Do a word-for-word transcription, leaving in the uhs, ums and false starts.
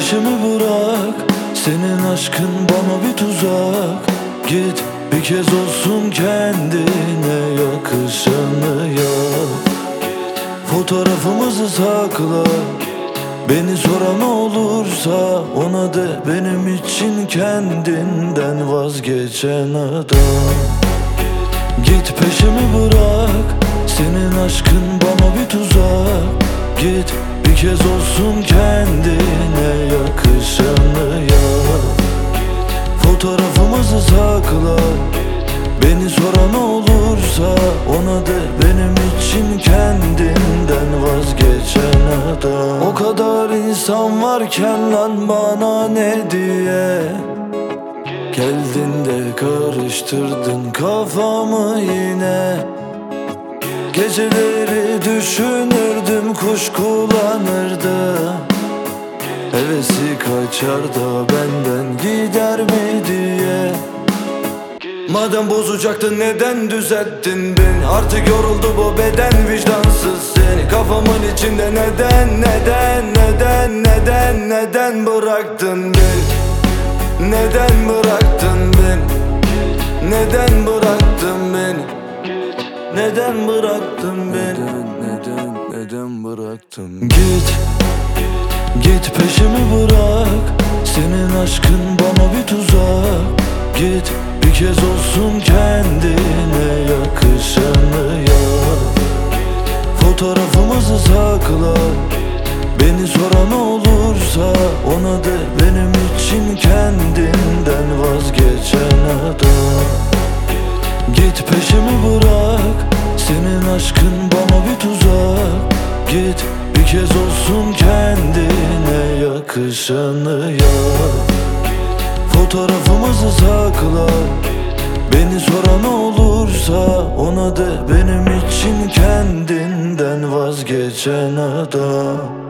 peşimi bırak, senin aşkın bana bir tuzak. Git bir kez olsun kendine yakışanı yap. Fotoğrafımızı sakla, beni soran olursa ona de benim için kendinden vazgeçen adam. Git peşimi bırak, senin aşkın bana bir tuzak. Git bir kez olsun kendine yakışanı yap. Fotoğrafımızı sakla, beni soran olursa ona de benim için kendinden vazgeçen adam. O kadar insan varken lan bana ne diye geldin de karıştırdın kafamı yine. Geceleri düşünürdüm, kuşkulanırdı. Hevesi kaçar da benden gider mi diye. Madem bozacaktın neden düzelttin beni? Artık yoruldu bu beden, vicdansız seni. Kafamın içinde neden, neden, neden, neden, neden bıraktın beni? Neden bıraktın beni? Neden bıraktın beni? Neden bıraktın beni? Neden, neden, neden bıraktın? Git, git peşimi bırak, senin aşkın bana bir tuzak. Git bir kez olsun kendine yakışanı yap. Fotoğrafımızı sakla, beni soran olursa ona de benim için kendinden vazgeçen adam. Git peşimi bırak, senin aşkın bana bir tuzak. Git bir kez olsun kendine yakışanı yap. Fotoğrafımızı sakla, beni soran olursa ona de benim için kendinden vazgeçen adam.